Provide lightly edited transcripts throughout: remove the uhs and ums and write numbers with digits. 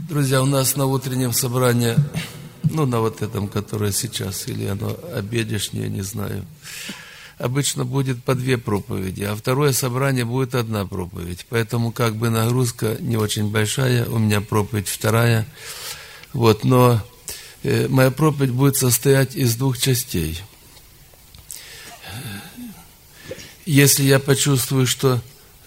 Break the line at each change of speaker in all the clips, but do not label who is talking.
Друзья, у нас на утреннем собрании, на вот этом, которое сейчас, или оно обедешнее, не знаю, обычно будет по 2 проповеди, а второе собрание будет 1 проповедь. Поэтому нагрузка не очень большая, у меня проповедь 2. Но моя проповедь будет состоять из 2 частей. Если я почувствую, что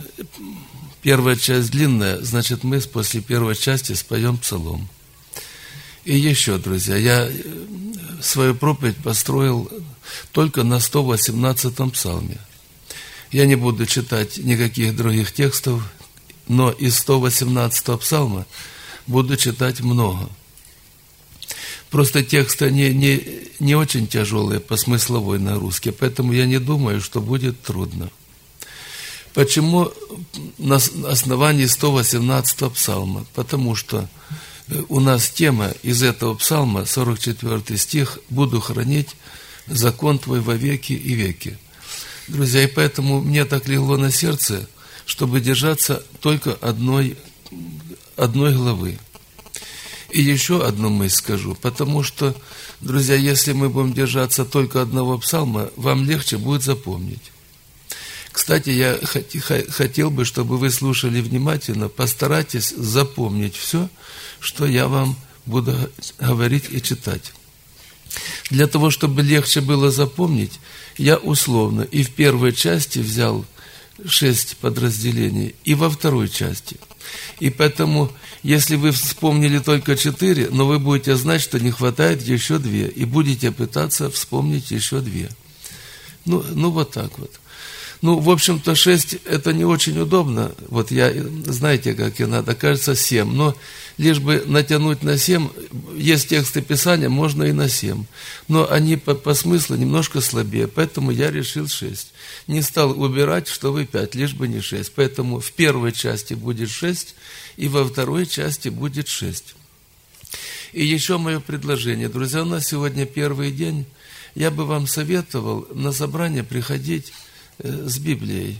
первая часть длинная, значит, мы после первой части споем псалом. И еще, друзья, я свою проповедь построил только на 118-м псалме. Я не буду читать никаких других текстов, но из 118-го псалма буду читать много. Просто тексты не очень тяжелые по смысловой нагрузке, поэтому я не думаю, что будет трудно. Почему на основании 118-го псалма? Потому что у нас тема из этого псалма, 44 стих, «Буду хранить закон Твой во веки и веки». Друзья, и поэтому мне так легло на сердце, чтобы держаться только одной главы. И еще одну мысль скажу, потому что, друзья, если мы будем держаться только одного псалма, вам легче будет запомнить. Кстати, я хотел бы, чтобы вы слушали внимательно, постарайтесь запомнить все, что я вам буду говорить и читать. Для того, чтобы легче было запомнить, я условно и в первой части взял 6 подразделений, и во второй части. И поэтому, если вы вспомнили только 4, но вы будете знать, что не хватает еще 2, и будете пытаться вспомнить еще 2. Вот так вот. В общем-то, 6 это не очень удобно. Знаете, как и надо, кажется 7. Но лишь бы натянуть на 7, есть тексты Писания, можно и на 7. Но они по смыслу немножко слабее, поэтому я решил 6. Не стал убирать, чтобы 5, лишь бы не 6. Поэтому в первой части будет 6, и во второй части будет 6. И еще мое предложение. Друзья, у нас сегодня первый день. Я бы вам советовал на собрание приходить с Библией,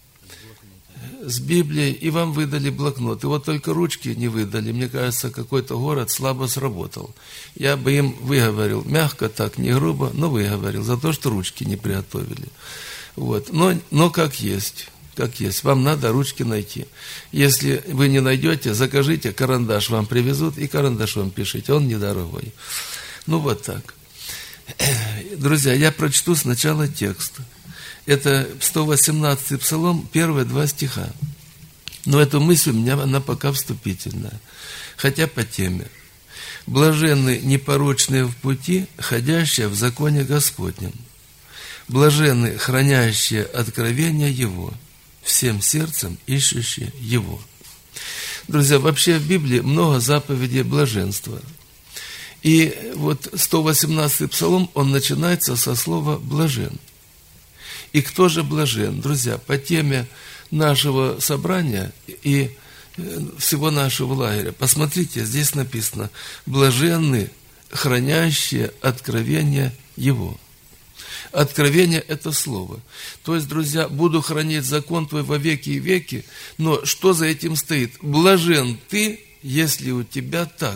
и вам выдали блокнот. И вот только ручки не выдали. Мне кажется, какой-то город слабо сработал. Я бы им выговорил, мягко так, не грубо, но выговорил, за то, что ручки не приготовили. Но как есть. Вам надо ручки найти. Если вы не найдете, закажите, карандаш вам привезут, и карандашом пишите, он недорогой. Вот так. Друзья, я прочту сначала текст. Это 118-й псалом, первые 2 стиха. Но эта мысль у меня, она пока вступительная. Хотя по теме. «Блаженны непорочные в пути, ходящие в законе Господнем. Блаженны хранящие откровения Его, всем сердцем ищущие Его». Друзья, вообще в Библии много заповедей блаженства. И 118-й псалом, он начинается со слова «блажен». И кто же блажен? Друзья, по теме нашего собрания и всего нашего лагеря, посмотрите, здесь написано «блаженны, хранящие откровения Его». Откровение – это слово. То есть, друзья, буду хранить закон Твой во веки и веки, но что за этим стоит? Блажен ты, если у тебя так.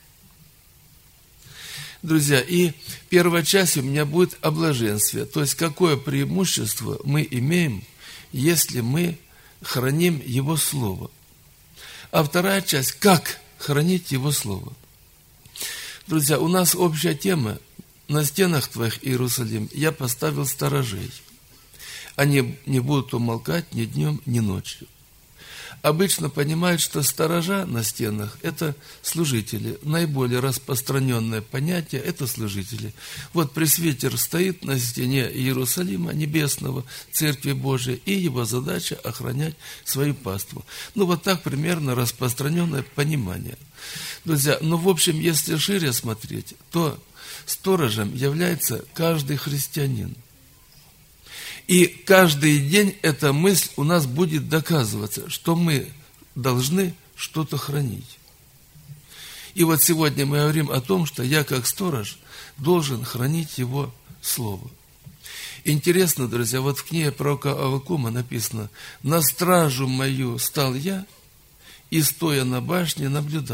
Друзья, и первая часть у меня будет о блаженстве. То есть, какое преимущество мы имеем, если мы храним Его Слово. А вторая часть, как хранить Его Слово. Друзья, у нас общая тема. На стенах Твоих, Иерусалим, я поставил сторожей. Они не будут умолкать ни днем, ни ночью. Обычно понимают, что сторожа на стенах – это служители. Наиболее распространенное понятие – это служители. Пресвитер стоит на стене Иерусалима Небесного, Церкви Божией, и его задача – охранять свою паству. Так примерно распространенное понимание. Друзья, в общем, если шире смотреть, то сторожем является каждый христианин. И каждый день эта мысль у нас будет доказываться, что мы должны что-то хранить. И сегодня мы говорим о том, что я, как сторож, должен хранить Его Слово. Интересно, друзья, в книге пророка Аввакума написано: «На стражу мою стал я, и, стоя на башне, наблюдал,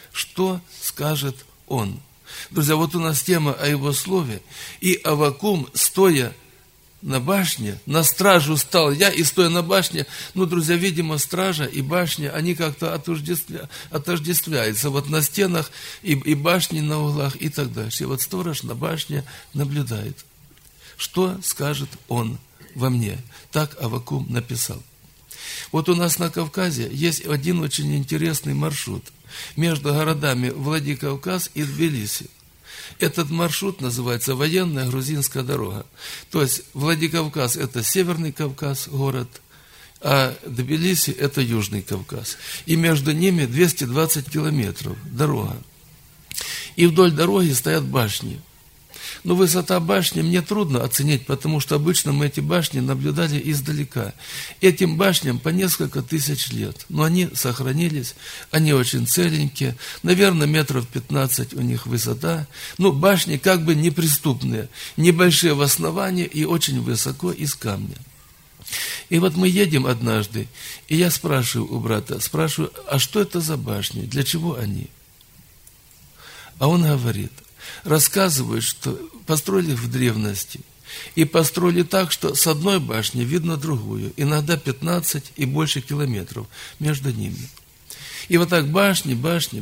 Что скажет он? Друзья, вот у нас тема о его слове. И Аввакум, стоя на башне, на стражу стал я, и стоя на башне, друзья, видимо, стража и башня, они как-то отождествляются. Вот на стенах и башни на углах и так дальше. И вот сторож на башне наблюдает. Что скажет он во мне? Так Аввакум написал. Вот у нас на Кавказе есть один очень интересный маршрут между городами Владикавказ и Тбилиси. Этот маршрут называется военная грузинская дорога. То есть Владикавказ – это Северный Кавказ, город, а Тбилиси – это Южный Кавказ. И между ними 220 километров дорога. И вдоль дороги стоят башни. Но высота башни мне трудно оценить, потому что обычно мы эти башни наблюдали издалека. Этим башням по несколько тысяч лет. Но они сохранились, они очень целенькие. Наверное, метров 15 у них высота. Башни как бы неприступные, небольшие в основании и очень высоко из камня. И вот мы едем однажды, и я спрашиваю у брата, а что это за башни, для чего они? А он говорит, рассказывают, что построили в древности. И построили так, что с одной башни видно другую. Иногда 15 и больше километров между ними. И вот так башни.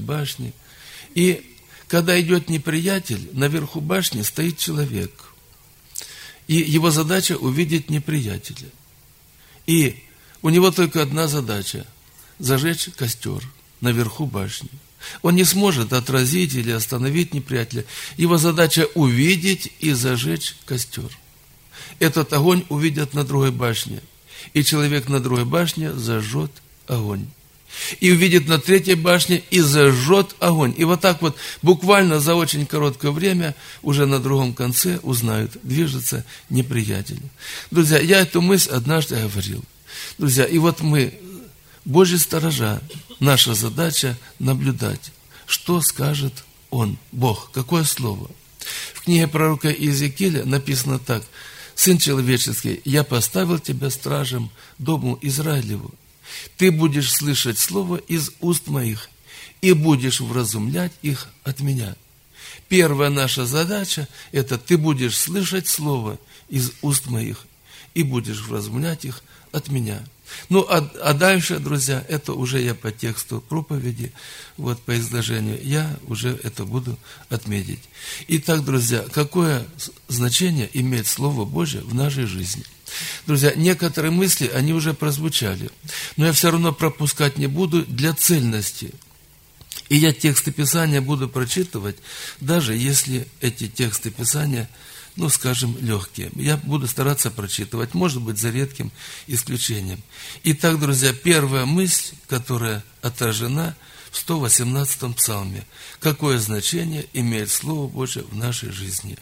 И когда идет неприятель, наверху башни стоит человек. И его задача увидеть неприятеля. И у него только одна задача – зажечь костер наверху башни. Он не сможет отразить или остановить неприятеля. Его задача увидеть и зажечь костер. Этот огонь увидят на другой башне. И человек на другой башне зажжет огонь. И увидит на третьей башне и зажжет огонь. И вот так вот буквально за очень короткое время уже на другом конце узнают, движется неприятель. Друзья, я эту мысль однажды говорил. Друзья, и вот мы, Божьи сторожа, наша задача наблюдать, что скажет Он, Бог, какое слово. В книге пророка Иезекииля написано так: «Сын человеческий, я поставил тебя стражем дому Израилеву. Ты будешь слышать слово из уст моих и будешь вразумлять их от меня». Первая наша задача – это ты будешь слышать слово из уст моих и будешь вразумлять их от меня. А дальше, друзья, это уже я по тексту проповеди, по изложению, я уже это буду отметить. Итак, друзья, какое значение имеет Слово Божье в нашей жизни? Друзья, некоторые мысли, они уже прозвучали, но я все равно пропускать не буду для цельности. И я тексты Писания буду прочитывать, даже если эти тексты Писания легкие. Я буду стараться прочитывать, может быть, за редким исключением. Итак, друзья, первая мысль, которая отражена в 118-м псалме. Какое значение имеет Слово Божье в нашей жизни?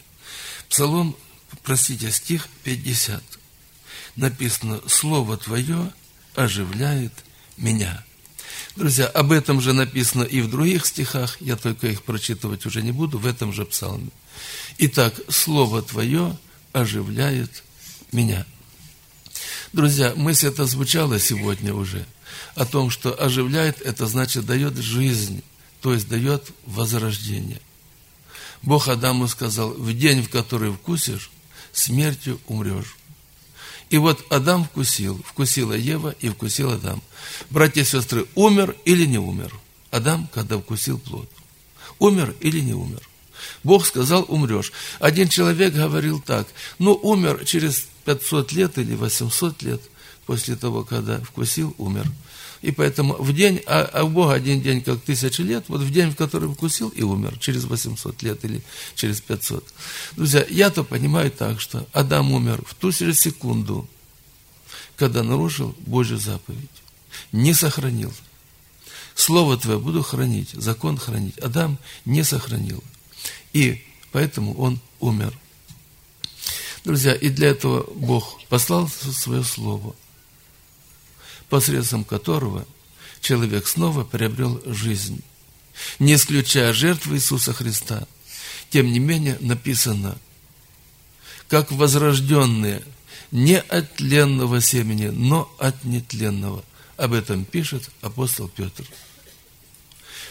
Стих 50. Написано: «Слово Твое оживляет меня». Друзья, об этом же написано и в других стихах, я только их прочитывать уже не буду, в этом же псалме. Итак, Слово Твое оживляет меня. Друзья, мысль эта звучала сегодня уже, о том, что оживляет, это значит дает жизнь, то есть дает возрождение. Бог Адаму сказал: в день, в который вкусишь, смертью умрешь. И вот Адам вкусила Ева и вкусил Адам. Братья и сестры, умер или не умер? Адам, когда вкусил плод. Умер или не умер? Бог сказал: умрешь. Один человек говорил так: умер через 500 лет или 800 лет после того, когда вкусил, умер. И поэтому в день, а у Бога один день как 1000 лет, вот в день, в который вкусил, и умер, через 800 лет или через 500. Друзья, я-то понимаю так, что Адам умер в ту же секунду, когда нарушил Божью заповедь, не сохранил. Слово Твое буду хранить, закон хранить. Адам не сохранил. И поэтому он умер. Друзья, и для этого Бог послал свое Слово, посредством которого человек снова приобрел жизнь, не исключая жертвы Иисуса Христа. Тем не менее, написано: как возрожденные не от тленного семени, но от нетленного. Об этом пишет апостол Петр.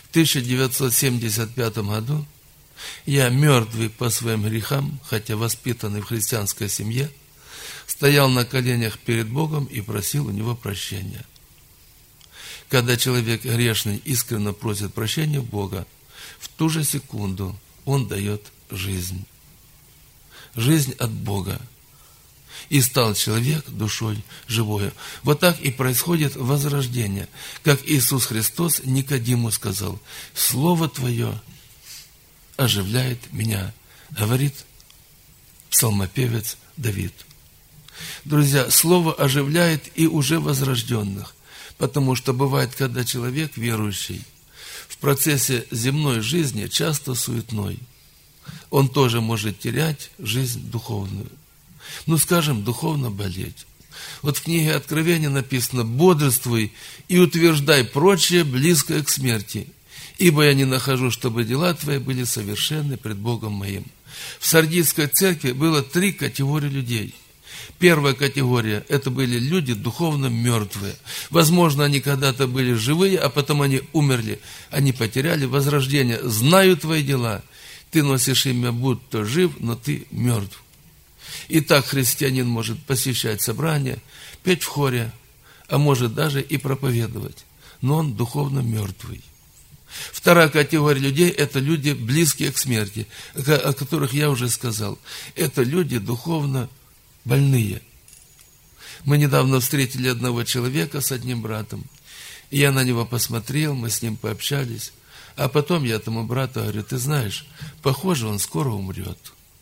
В 1975 году я, мертвый по своим грехам, хотя воспитанный в христианской семье, стоял на коленях перед Богом и просил у Него прощения. Когда человек грешный искренне просит прощения Бога, в ту же секунду он дает жизнь. Жизнь от Бога. И стал человек душой живою. Вот так и происходит возрождение. Как Иисус Христос Никодиму сказал: «Слово Твое оживляет меня», говорит псалмопевец Давид. Друзья, Слово оживляет и уже возрожденных. Потому что бывает, когда человек верующий в процессе земной жизни часто суетной, он тоже может терять жизнь духовную. Скажем, духовно болеть. Вот в книге Откровения написано: «Бодрствуй и утверждай прочее, близкое к смерти, ибо я не нахожу, чтобы дела твои были совершенны пред Богом моим». В Сардийской церкви было 3 категории людей. Первая категория – это были люди духовно мертвые. Возможно, они когда-то были живые, а потом они умерли. Они потеряли возрождение. «Знаю твои дела. Ты носишь имя, будто жив, но ты мертв». И так христианин может посещать собрания, петь в хоре, а может даже и проповедовать. Но он духовно мертвый. Вторая категория людей – это люди, близкие к смерти, о которых я уже сказал. Это люди духовно больные. Мы недавно встретили одного человека с одним братом, и я на него посмотрел, мы с ним пообщались, а потом я этому брату говорю: ты знаешь, похоже, он скоро умрет.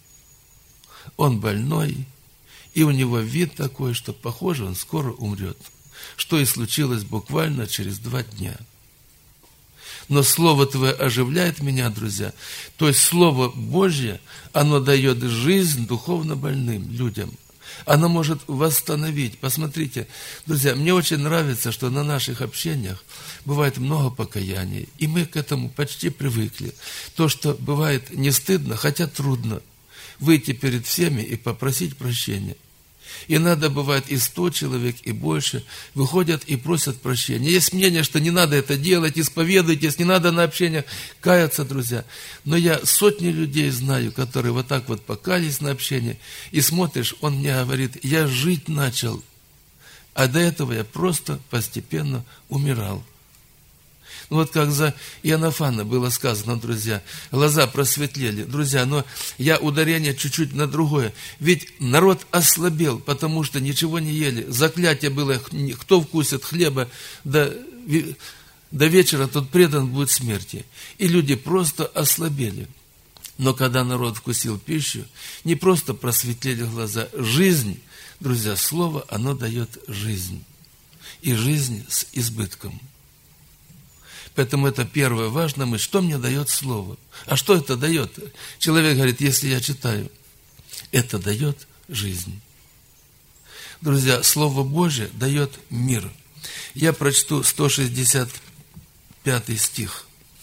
Он больной, и у него вид такой, что похоже, он скоро умрет. Что и случилось буквально через 2 дня. Но Слово Твое оживляет меня, друзья. То есть Слово Божье, оно дает жизнь духовно больным людям. Оно может восстановить. Посмотрите, друзья, мне очень нравится, что на наших общениях бывает много покаяний. И мы к этому почти привыкли. То, что бывает не стыдно, хотя трудно, выйти перед всеми и попросить прощения. Иногда бывает и 100 человек, и больше выходят и просят прощения. Есть мнение, что не надо это делать, исповедуйтесь, не надо на общениях каяться, друзья. Но я сотни людей знаю, которые вот так вот покаялись на общение, и смотришь, он мне говорит: я жить начал, а до этого я просто постепенно умирал. Вот как за Иоаннафана было сказано, друзья, глаза просветлели. Друзья, но я ударение чуть-чуть на другое. Ведь народ ослабел, потому что ничего не ели. Заклятие было: кто вкусит хлеба до вечера, тот предан будет смерти. И люди просто ослабели. Но когда народ вкусил пищу, не просто просветлели глаза. Жизнь, друзья, слово, оно дает жизнь. И жизнь с избытком. Поэтому это первое важно мысль. Что мне дает Слово? А что это дает? Человек говорит: если я читаю, это дает жизнь. Друзья, Слово Божье дает мир. Я прочту 165 стих.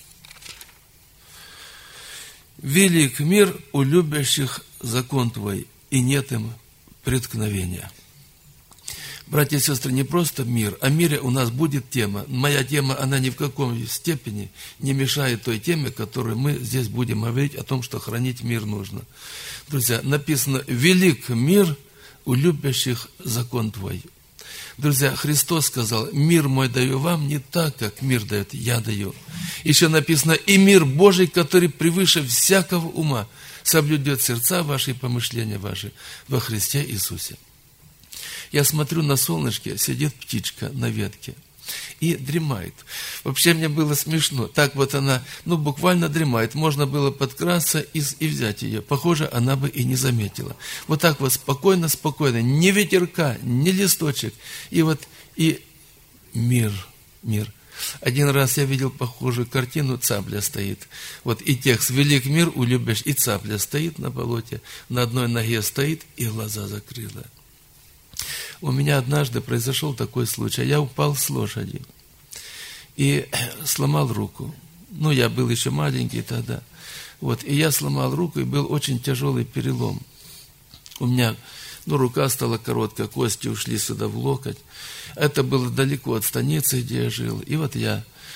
«Велик мир у любящих закон Твой, и нет им преткновения». Братья и сестры, не просто мир, о мире у нас будет тема. Моя тема, она ни в каком степени не мешает той теме, которую мы здесь будем говорить, о том, что хранить мир нужно. Друзья, написано: «Велик мир у любящих закон Твой». Друзья, Христос сказал: «Мир мой даю вам не так, как мир дает, я даю». Еще написано: «И мир Божий, который превыше всякого ума, соблюдет сердца ваши и помышления ваши во Христе Иисусе». Я смотрю, на солнышке сидит птичка на ветке и дремает. Вообще мне было смешно. Так вот она, буквально дремает. Можно было подкрасться и взять ее. Похоже, она бы и не заметила. Вот так вот спокойно, ни ветерка, ни листочек. И мир. Один раз я видел похожую картину, цапля стоит. И текст: «Велик мир у любящих», и цапля стоит на болоте, на одной ноге стоит и глаза закрыла. У меня однажды произошел такой случай. Я упал с лошади и сломал руку. Я был еще маленький тогда. И я сломал руку, и был очень тяжелый перелом. У меня, рука стала короткая, кости ушли сюда в локоть. Это было далеко от станицы, где я жил. И я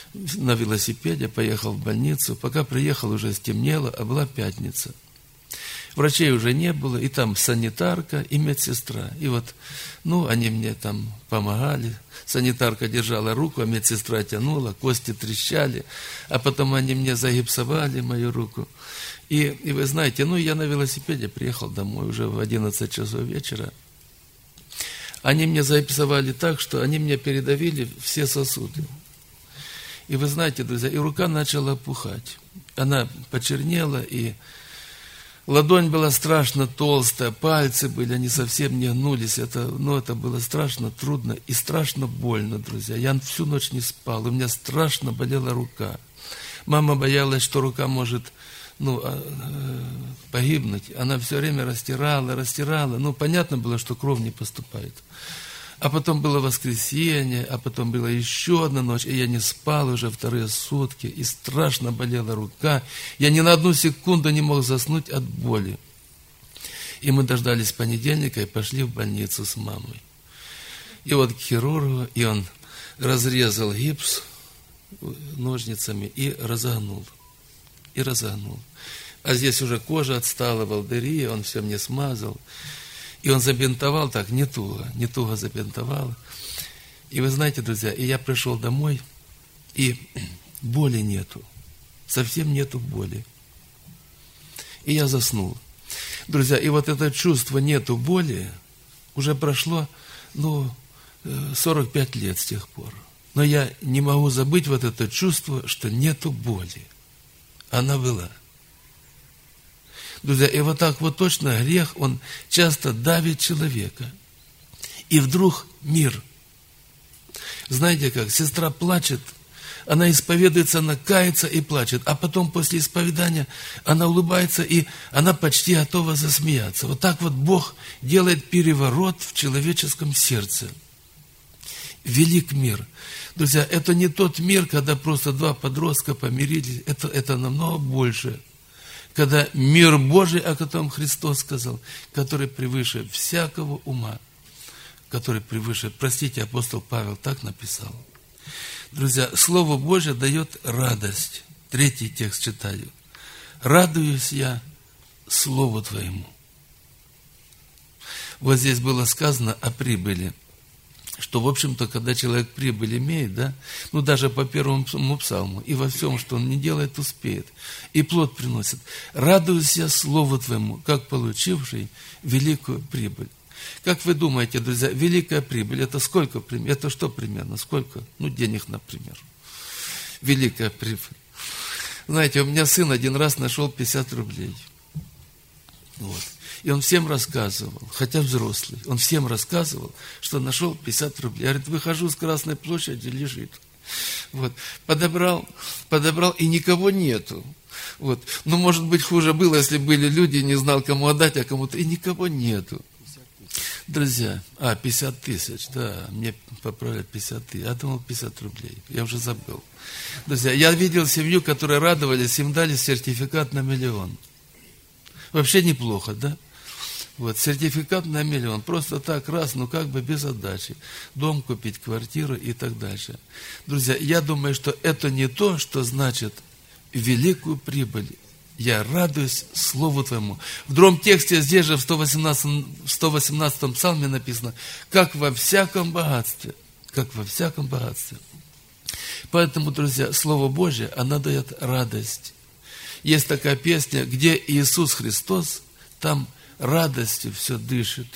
на велосипеде, поехал в больницу. Пока приехал, уже стемнело, а была пятница. Врачей уже не было, и там санитарка и медсестра. И вот, они мне там помогали. Санитарка держала руку, а медсестра тянула, кости трещали. А потом они мне загипсовали мою руку. И вы знаете, я на велосипеде приехал домой уже в 11 часов вечера. Они мне загипсовали так, что они мне передавили все сосуды. И вы знаете, друзья, и рука начала опухать. Она почернела, и ладонь была страшно толстая, пальцы были, они совсем не гнулись. Это было страшно трудно и страшно больно, друзья. Я всю ночь не спал, у меня страшно болела рука. Мама боялась, что рука может погибнуть. Она все время растирала. Понятно было, что кровь не поступает. А потом было воскресенье, а потом была еще одна ночь, и я не спал уже вторые сутки, и страшно болела рука. Я ни на одну секунду не мог заснуть от боли. И мы дождались понедельника и пошли в больницу с мамой. И вот к хирургу, и он разрезал гипс ножницами и разогнул. А здесь уже кожа отстала, волдыри, он все мне смазал. И он забинтовал так, не туго забинтовал. И вы знаете, друзья, и я пришел домой, и боли нету. Совсем нету боли. И я заснул. Друзья, и вот это чувство нету боли уже прошло, 45 лет с тех пор. Но я не могу забыть вот это чувство, что нету боли. Она была. Друзья, и вот так вот точно грех, он часто давит человека. И вдруг мир. Знаете как, сестра плачет, она исповедуется, она кается и плачет, а потом после исповедания она улыбается, и она почти готова засмеяться. Вот так вот Бог делает переворот в человеческом сердце. Велик мир. Друзья, это не тот мир, когда просто два подростка помирились, это намного больше. Когда мир Божий, о котором Христос сказал, который превыше всякого ума, который превыше, апостол Павел так написал. Друзья, Слово Божье дает радость. 3 текст читаю. Радуюсь я Слову Твоему. Вот здесь было сказано о прибыли. Что, в общем-то, когда человек прибыль имеет, даже по первому псалму, и во всем, что он не делает, успеет, и плод приносит. Радуюсь я Слову Твоему, как получивший великую прибыль. Как вы думаете, друзья, великая прибыль, это сколько? Это что примерно? Сколько? Денег, например. Великая прибыль. Знаете, у меня сын один раз нашел 50 рублей. И он всем рассказывал, хотя взрослый, он всем рассказывал, что нашел 50 рублей. Я говорит, выхожу с Красной площади, лежит. Подобрал, и никого нету. Может быть, хуже было, если были люди, не знал, кому отдать, а кому-то, и никого нету. Друзья, 50 тысяч, мне поправили 50 тысяч, я думал 50 рублей, я уже забыл. Друзья, я видел семью, которые радовались, им дали сертификат на 1 000 000. Вообще неплохо, да? Сертификат на 1 000 000, просто так, раз, без отдачи. Дом купить, квартиру и так дальше. Друзья, я думаю, что это не то, что значит великую прибыль. Я радуюсь Слову Твоему. В другом тексте, здесь же в 118 псалме написано, как во всяком богатстве. Как во всяком богатстве. Поэтому, друзья, Слово Божье, оно дает радость. Есть такая песня, где Иисус Христос, там радостью все дышит.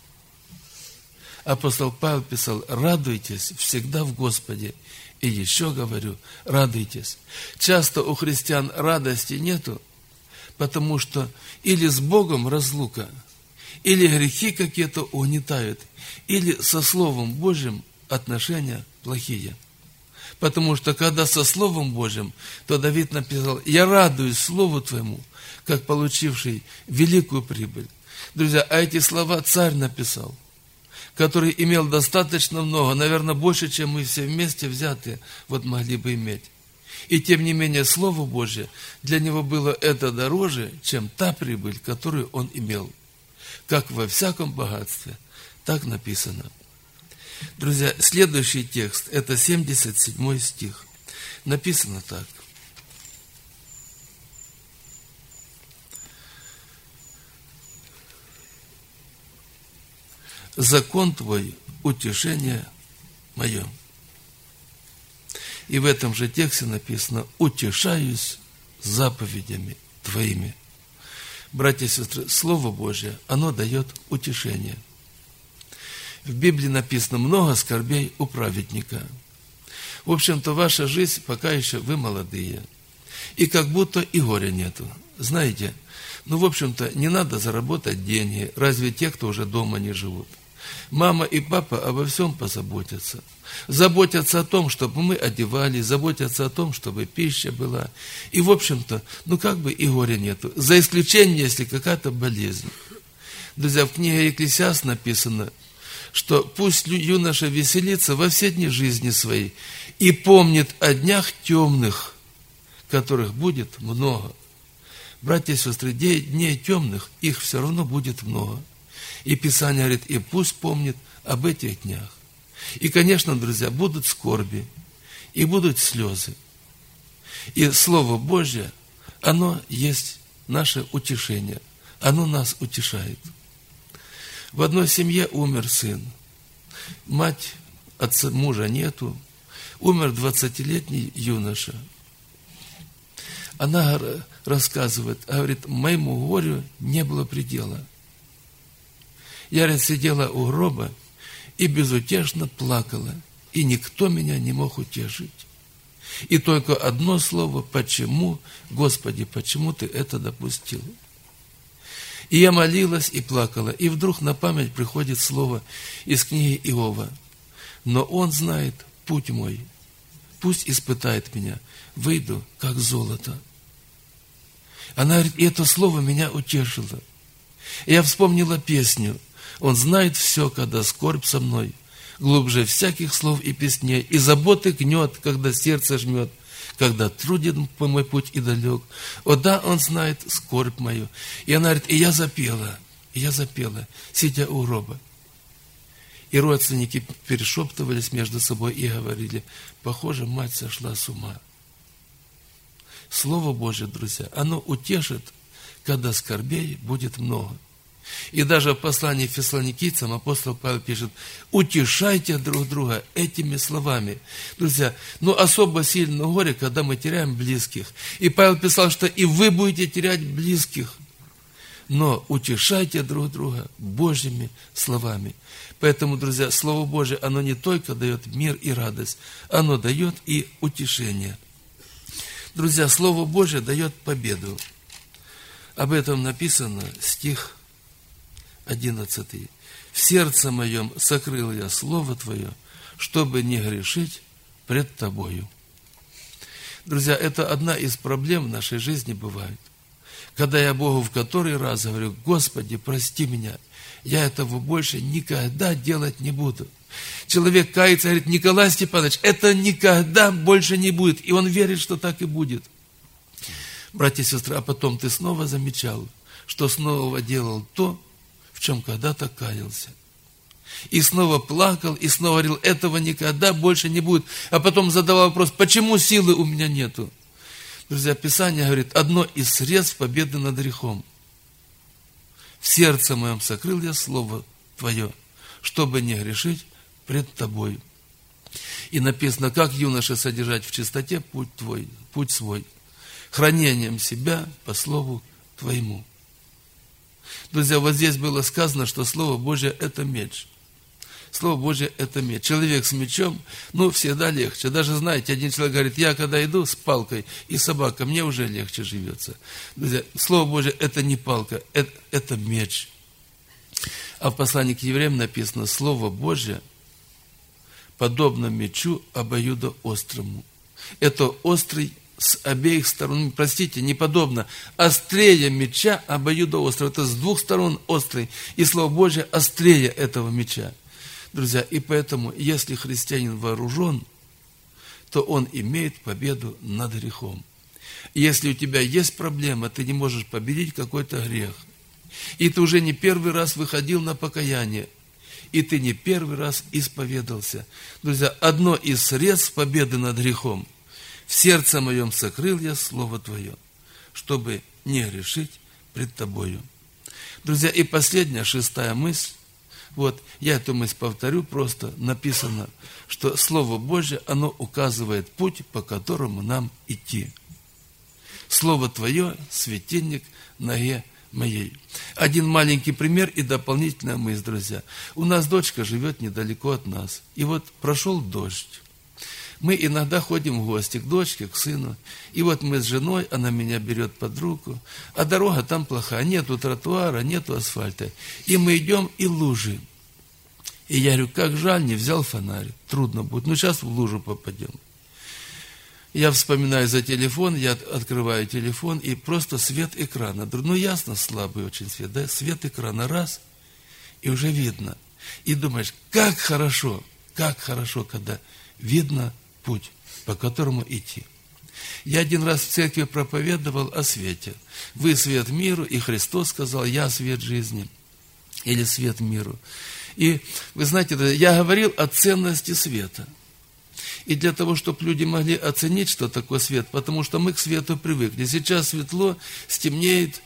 Апостол Павел писал, радуйтесь всегда в Господе. И еще говорю, радуйтесь. Часто у христиан радости нету, потому что или с Богом разлука, или грехи какие-то угнетают, или со Словом Божьим отношения плохие. Потому что когда со Словом Божьим, то Давид написал, я радуюсь Слову Твоему, как получивший великую прибыль. Друзья, а эти слова царь написал, который имел достаточно много, наверное, больше, чем мы все вместе взятые могли бы иметь. И тем не менее, Слово Божье для него было это дороже, чем та прибыль, которую он имел. Как во всяком богатстве, так написано. Друзья, следующий текст, это 77 стих. Написано так. Закон твой – утешение мое. И в этом же тексте написано: утешаюсь заповедями твоими. Братья и сестры, Слово Божье, оно дает утешение. В Библии написано: много скорбей у праведника. В общем-то, ваша жизнь, пока еще вы молодые. И как будто и горя нету. Знаете, в общем-то, не надо заработать деньги. Разве те, кто уже дома не живут? Мама и папа обо всем позаботятся. Заботятся о том, чтобы мы одевались, заботятся о том, чтобы пища была. И, в общем-то, как бы и горя нету. За исключением, если какая-то болезнь. Друзья, в книге Екклесиаст написано, что пусть юноша веселится во все дни жизни своей и помнит о днях темных, которых будет много. Братья и сестры, дней темных, их все равно будет много. И Писание говорит: и пусть помнит об этих днях. И, конечно, друзья, будут скорби, и будут слезы. И Слово Божье, оно есть наше утешение. Оно нас утешает. В одной семье умер сын. Мать, отца, мужа нету. Умер 20-летний юноша. Она рассказывает, говорит: моему горю не было предела. Я сидела у гроба и безутешно плакала, и никто меня не мог утешить. И только одно слово: почему, Господи, почему Ты это допустил? И я молилась и плакала, и вдруг на память приходит слово из книги Иова: но Он знает путь мой, пусть испытает меня, выйду, как золото. Она говорит: и это слово меня утешило. И я вспомнила песню: Он знает все, когда скорбь со мной, глубже всяких слов и песней, и заботы гнет, когда сердце жмет, когда труден мой путь и далек. О да, Он знает скорбь мою. И она говорит: и я запела, сидя у гроба. И родственники перешептывались между собой и говорили: похоже, мать сошла с ума. Слово Божье, друзья, оно утешит, когда скорбей будет много. И даже в послании к Фессалоникийцам апостол Павел пишет: утешайте друг друга этими словами. Друзья, особо сильно горе, когда мы теряем близких. И Павел писал, что и вы будете терять близких. Но утешайте друг друга Божьими словами. Поэтому, друзья, Слово Божье, оно не только дает мир и радость, оно дает и утешение. Друзья, Слово Божье дает победу. Об этом написано, стих 11. «В сердце моем сокрыл я Слово Твое, чтобы не грешить пред Тобою». Друзья, это одна из проблем в нашей жизни бывает. Когда я Богу в который раз говорю: Господи, прости меня, я этого больше никогда делать не буду. Человек кается и говорит: Николай Степанович, это никогда больше не будет. И он верит, что так и будет. Братья и сестры, а потом ты снова замечал, что снова делал то, в чем когда-то каялся. И снова плакал, и снова говорил: этого никогда больше не будет. А потом задавал вопрос: почему силы у меня нету? Друзья, Писание говорит: одно из средств победы над грехом. В сердце моем сокрыл я Слово Твое, чтобы не грешить пред Тобою. И написано: как юноше содержать в чистоте путь свой, хранением себя по Слову Твоему. Друзья, вот здесь было сказано, что Слово Божье – это меч. Слово Божье – это меч. Человек с мечом, всегда легче. Даже, знаете, один человек говорит: я когда иду с палкой и собакой, мне уже легче живется. Друзья, Слово Божье – это не палка, это меч. А в послании к евреям написано: Слово Божье подобно мечу обоюдоострому. Это острый с обеих сторон, не подобно, острее меча обоюдоострого. Это с двух сторон острый. И Слово Божье острее этого меча. Друзья, и поэтому, если христианин вооружен, то он имеет победу над грехом. И если у тебя есть проблема, ты не можешь победить какой-то грех, и ты уже не первый раз выходил на покаяние, и ты не первый раз исповедался. Друзья, одно из средств победы над грехом – В сердце моем сокрыл я Слово Твое, чтобы не грешить пред Тобою. Друзья, и последняя, 6-я мысль. Вот, я эту мысль повторю, просто написано, что Слово Божье, оно указывает путь, по которому нам идти. Слово Твое – светильник ноге моей. Один маленький пример и дополнительная мысль, друзья. У нас дочка живет недалеко от нас. И вот прошел дождь. Мы иногда ходим в гости к дочке, к сыну. И вот мы с женой, она меня берет под руку, а дорога там плохая, нету тротуара, нету асфальта. И мы идем, и лужи. И я говорю, как жаль, не взял фонарик. Трудно будет. Ну, сейчас в лужу попадем. Я вспоминаю за телефон, я открываю телефон, и просто свет экрана. Ну, ясно, слабый очень свет, да? Свет экрана раз, и уже видно. И думаешь, как хорошо, когда видно путь, по которому идти. Я один раз в церкви проповедовал о свете. Вы свет миру, и Христос сказал, я свет жизни, или свет миру. И, вы знаете, я говорил о ценности света. И для того, чтобы люди могли оценить, что такое свет, потому что мы к свету привыкли. Сейчас светло, стемнеет,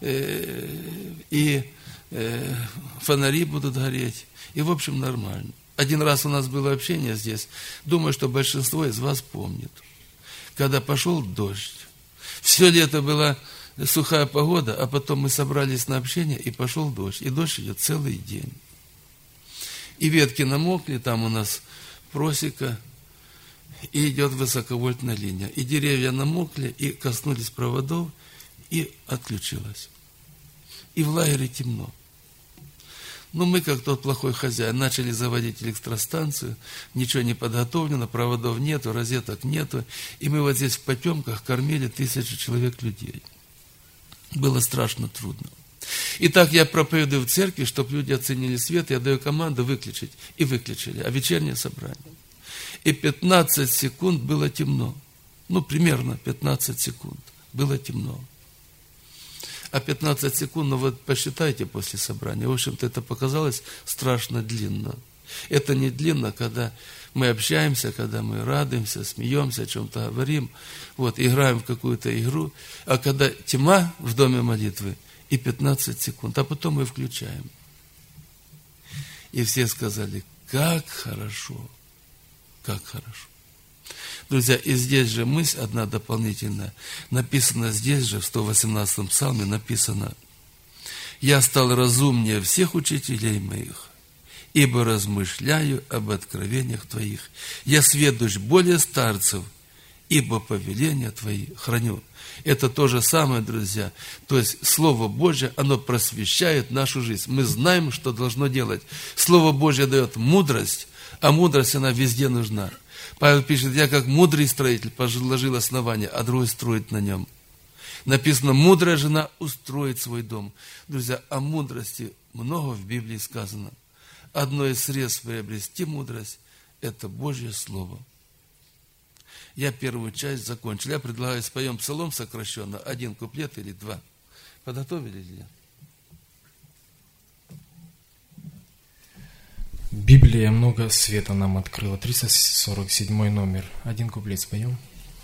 и фонари будут гореть. И, в общем, нормально. Один раз у нас было общение здесь. Думаю, что большинство из вас помнит. Когда пошел дождь. Все лето была сухая погода, а потом мы собрались на общение, и пошел дождь. И дождь идет целый день. И ветки намокли, там у нас просека, и идет высоковольтная линия. И деревья намокли, и коснулись проводов, и отключилось. И в лагере темно. Но мы, как тот плохой хозяин, начали заводить электростанцию, ничего не подготовлено, проводов нету, розеток нету. И мы вот здесь в потемках кормили 1000 человек людей. Было страшно трудно. Итак, я проповедую в церкви, чтобы люди оценили свет, я даю команду выключить. И выключили. А вечернее собрание. И 15 секунд было темно. Ну, примерно 15 секунд было темно. А 15 секунд, ну вот посчитайте после собрания. В общем-то, это показалось страшно длинно. Это не длинно, когда мы общаемся, когда мы радуемся, смеемся, о чем-то говорим, вот, играем в какую-то игру. А когда тьма в доме молитвы, и 15 секунд, а потом мы включаем. И все сказали, как хорошо, как хорошо. Друзья, и здесь же мысль одна дополнительная. Написано здесь же, в 118-м псалме написано, «Я стал разумнее всех учителей моих, ибо размышляю об откровениях Твоих. Я сведущ более старцев, ибо повеления Твои храню». Это то же самое, друзья. То есть, Слово Божье, оно просвещает нашу жизнь. Мы знаем, что должно делать. Слово Божье дает мудрость, а мудрость, она везде нужна. Павел пишет, я как мудрый строитель положил основание, а другой строит на нем. Написано, мудрая жена устроит свой дом. Друзья, о мудрости много в Библии сказано. Одно из средств приобрести мудрость – это Божье Слово. Я первую часть закончил. Я предлагаю, споем псалом сокращенно, 1 куплет или 2. Подготовили ли?
Библия много света нам открыла. 347 номер. 1 куплет споем.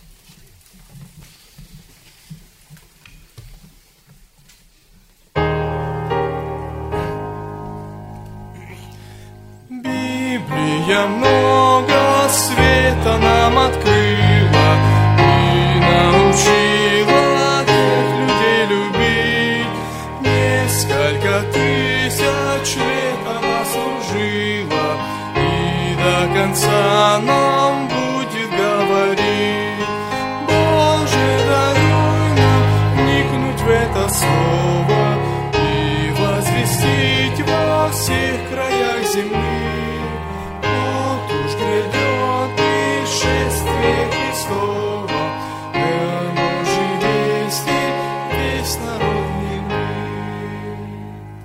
Библия много света нам открыла и научила тех людей любить. Несколько тысяч лет она служила и до конца нам будет говорить. Боже, даруй нам вникнуть в это слово и возвестить во всех краях земли. Вот уж грядет пришествие Христово, оно же вестит весь народ мирный.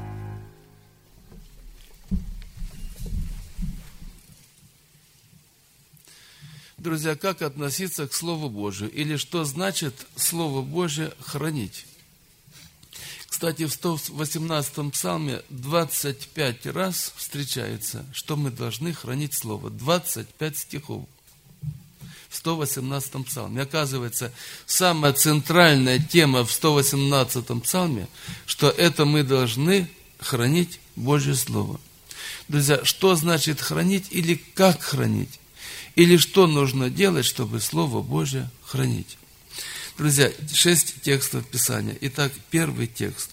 Друзья, как относиться к Слову Божию? Или что значит Слово Божие хранить? Кстати, в 118-м псалме 25 раз встречается, что мы должны хранить Слово. 25 стихов. в 118-м псалме. Оказывается, самая центральная тема в 118-м псалме, что это мы должны хранить Божье Слово. Друзья, что значит хранить или как хранить? Или что нужно делать, чтобы Слово Божье хранить? Друзья, 6 текстов Писания. Итак, первый текст,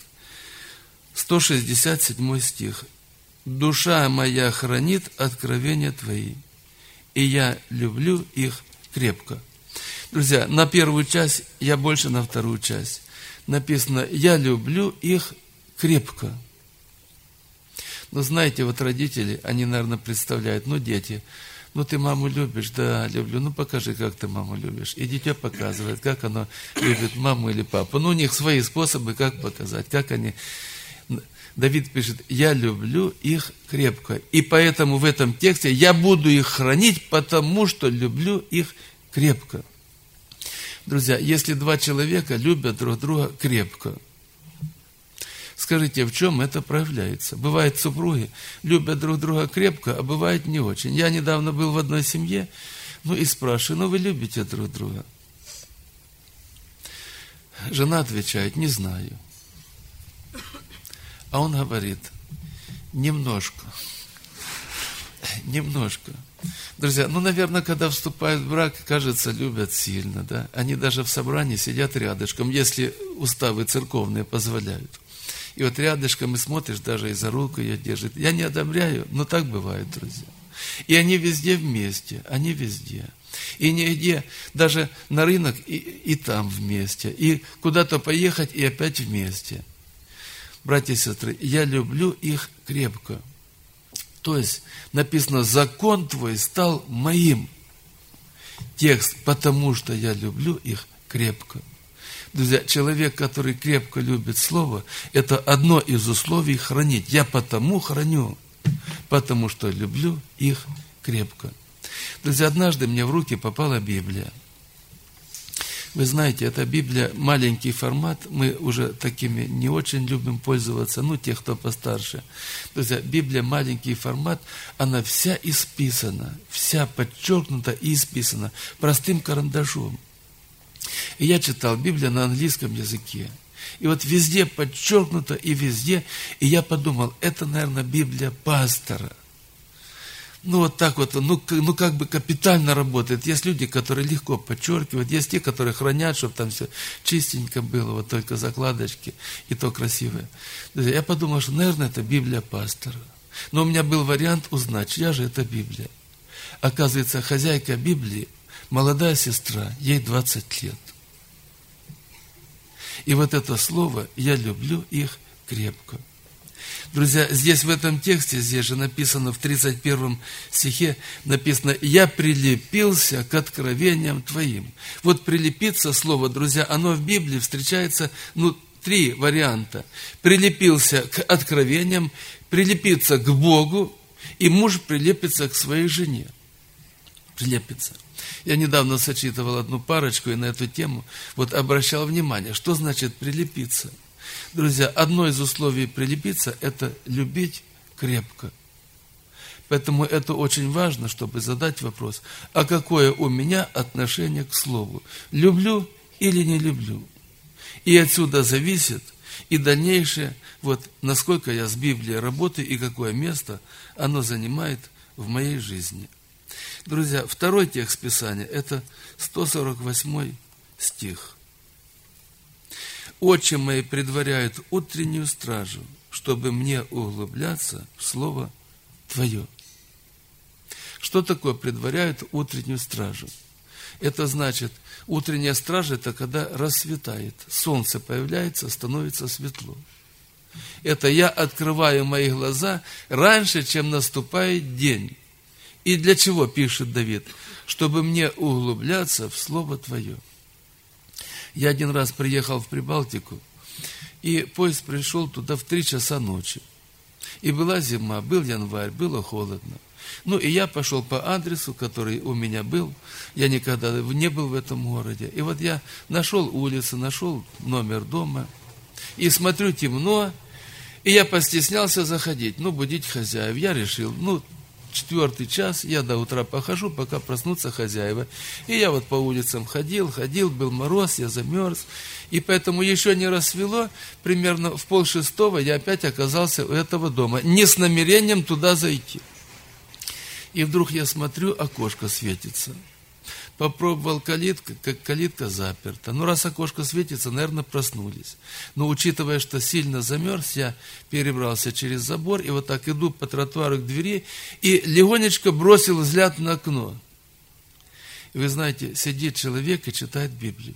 167 стих. «Душа моя хранит откровения Твои, и я люблю их крепко». Друзья, на первую часть, я больше на вторую часть. Написано, я люблю их крепко. Но знаете, вот родители, они, наверное, представляют, дети, ты маму любишь? Да, люблю. Покажи, как ты маму любишь. И дитя показывает, как оно любит маму или папу. У них свои способы, как показать, как они... Давид пишет, я люблю их крепко. И поэтому в этом тексте я буду их хранить, потому что люблю их крепко. Друзья, если два человека любят друг друга крепко, скажите, в чем это проявляется? Бывает, супруги любят друг друга крепко, а бывает не очень. Я недавно был в одной семье, и спрашиваю, вы любите друг друга? Жена отвечает, не знаю. А он говорит, немножко. Друзья, наверное, когда вступают в брак, кажется, любят сильно, да? Они даже в собрании сидят рядышком, если уставы церковные позволяют. И вот рядышком и смотришь, даже и за руку ее держит. Я не одобряю, но так бывает, друзья. И они везде вместе, они везде. И нигде, даже на рынок и там вместе. И куда-то поехать, и опять вместе. Братья и сестры, я люблю их крепко. То есть, написано, закон твой стал моим. Текст, потому что я люблю их крепко. Друзья, человек, который крепко любит Слово, это одно из условий хранить. Я потому храню, потому что люблю их крепко. Друзья, однажды мне в руки попала Библия. Вы знаете, эта Библия маленький формат, мы уже такими не очень любим пользоваться, те, кто постарше. Друзья, Библия маленький формат, она вся исписана, вся подчеркнута и исписана простым карандашом. И я читал Библию на английском языке. И вот везде подчеркнуто и везде. И я подумал, это, наверное, Библия пастора. Вот так вот, как бы капитально работает. Есть люди, которые легко подчеркивают, есть те, которые хранят, чтобы там все чистенько было, вот только закладочки, и то красивое. Друзья, я подумал, что, наверное, это Библия пастора. Но у меня был вариант узнать, чья же это Библия. Оказывается, хозяйка Библии, молодая сестра, ей 20 лет. И вот это слово «я люблю их крепко». Друзья, здесь в этом тексте, здесь же написано в 31 стихе, написано «Я прилепился к откровениям твоим». Вот прилепиться слово, друзья, оно в Библии встречается, 3 варианта. Прилепился к откровениям, прилепиться к Богу, и муж прилепится к своей жене. Прилепится. Я недавно сочитывал одну парочку и на эту тему обращал внимание, что значит прилепиться. Друзья, одно из условий прилепиться – это любить крепко. Поэтому это очень важно, чтобы задать вопрос, а какое у меня отношение к Слову? Люблю или не люблю? И отсюда зависит и дальнейшее, насколько я с Библией работаю и какое место оно занимает в моей жизни. Друзья, второй текст Писания – это 148 стих. «Очи мои предваряют утреннюю стражу, чтобы мне углубляться в Слово Твое». Что такое предваряют утреннюю стражу? Это значит, утренняя стража – это когда рассветает, солнце появляется, становится светло. Это я открываю мои глаза раньше, чем наступает день. И для чего, пишет Давид? Чтобы мне углубляться в Слово Твое. Я один раз приехал в Прибалтику, и поезд пришел туда в 3 часа ночи. И была зима, был январь, было холодно. И я пошел по адресу, который у меня был. Я никогда не был в этом городе. И я нашел улицу, нашел номер дома. И смотрю, темно. И я постеснялся заходить, будить хозяев. Я решил, 4 час, я до утра похожу, пока проснутся хозяева. И я вот по улицам ходил, был мороз, я замерз. И поэтому еще не рассвело, примерно в 5:30 я опять оказался у этого дома, не с намерением туда зайти. И вдруг я смотрю, окошко светится. Попробовал калитку, как калитка заперта. Ну, раз окошко светится, наверное, проснулись. Но, учитывая, что сильно замерз, я перебрался через забор, и вот так иду по тротуару к двери, и легонечко бросил взгляд на окно. И вы знаете, сидит человек и читает Библию.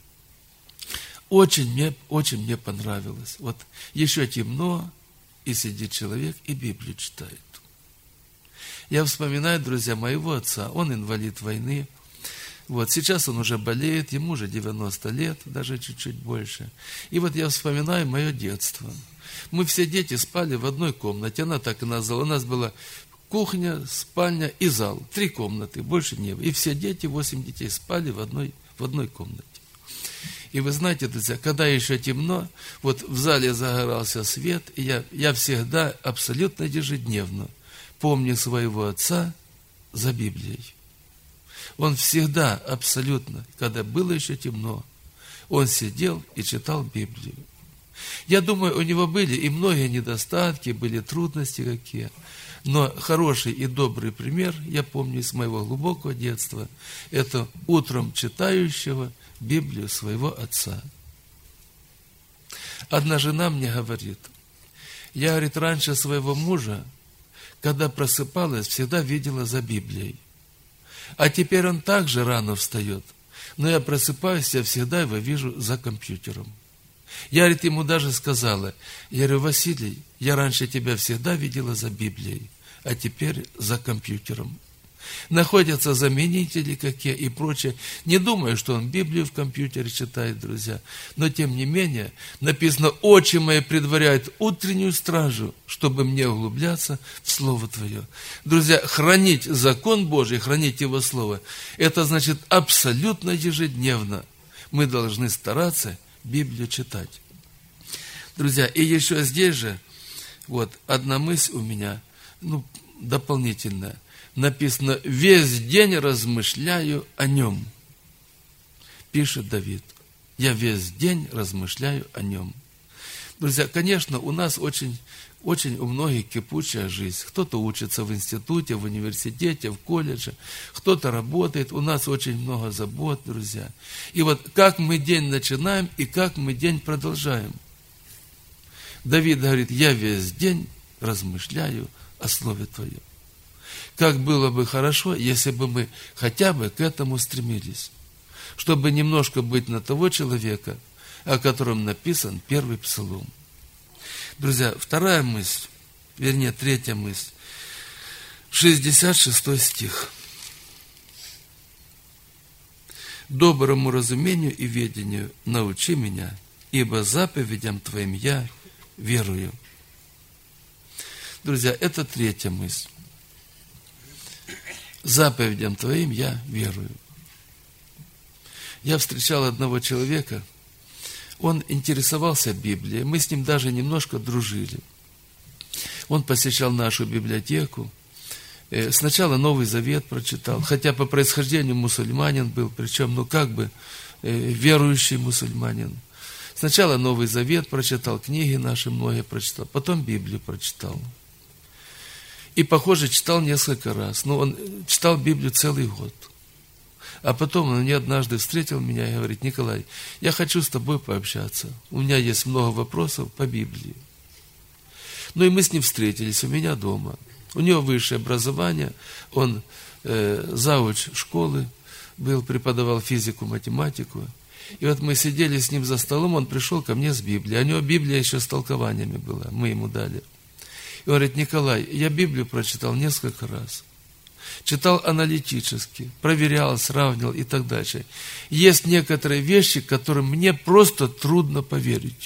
Очень мне понравилось. Вот еще темно, и сидит человек, и Библию читает. Я вспоминаю, друзья, моего отца. Он инвалид войны. Вот, сейчас он уже болеет, ему уже 90 лет, даже чуть-чуть больше. И вот я вспоминаю мое детство. Мы все дети спали в одной комнате, она так и назвала. У нас была кухня, спальня и зал. 3 комнаты, больше не было. И все дети, 8 детей спали в одной комнате. И вы знаете, друзья, когда еще темно, вот в зале загорался свет, и я всегда, абсолютно ежедневно, помню своего отца за Библией. Он всегда, абсолютно, когда было еще темно, он сидел и читал Библию. Я думаю, у него были и многие недостатки, были трудности какие. Но хороший и добрый пример, я помню из моего глубокого детства, это утром читающего Библию своего отца. Одна жена мне говорит, я, говорит, раньше своего мужа, когда просыпалась, всегда видела за Библией. А теперь он также рано встает. Но я просыпаюсь, я всегда его вижу за компьютером. Я, говорит, ему даже сказала, я говорю, Василий, я раньше тебя всегда видела за Библией, а теперь за компьютером. Находятся заменители какие и прочее. Не думаю, что он Библию в компьютере читает, друзья. Но, тем не менее, написано, очи мои предваряют утреннюю стражу, чтобы мне углубляться в Слово Твое. Друзья, хранить закон Божий, хранить Его Слово, это значит абсолютно ежедневно. Мы должны стараться Библию читать. Друзья, и еще здесь же, вот, одна мысль у меня, дополнительная. Написано, весь день размышляю о нем, пишет Давид. Я весь день размышляю о нем. Друзья, конечно, у нас очень у многих кипучая жизнь. Кто-то учится в институте, в университете, в колледже, кто-то работает. У нас очень много забот, друзья. И вот как мы день начинаем и как мы день продолжаем. Давид говорит, я весь день размышляю о Слове Твоем. Как было бы хорошо, если бы мы хотя бы к этому стремились, чтобы немножко быть на того человека, о котором написан 1 Псалом. Друзья, 2 мысль, вернее, 3 мысль, 66 стих. «Доброму разумению и ведению научи меня, ибо заповедям Твоим я верую». Друзья, это 3 мысль. Заповедям Твоим я верую. Я встречал одного человека, он интересовался Библией, мы с ним даже немножко дружили. Он посещал нашу библиотеку, сначала Новый Завет прочитал, хотя по происхождению мусульманин был, причем, верующий мусульманин. Сначала Новый Завет прочитал, книги наши многие прочитал, потом Библию прочитал. И, похоже, читал несколько раз. Но он читал Библию целый год. А потом он мне однажды встретил меня и говорит, Николай, я хочу с тобой пообщаться. У меня есть много вопросов по Библии. Ну и мы с ним встретились у меня дома. У него высшее образование, он завуч школы был, преподавал физику, математику. И вот мы сидели с ним за столом, он пришел ко мне с Библией. А у него Библия еще с толкованиями была, мы ему дали. И он говорит, Николай, я Библию прочитал несколько раз. Читал аналитически, проверял, сравнивал и так дальше. Есть некоторые вещи, которым мне просто трудно поверить.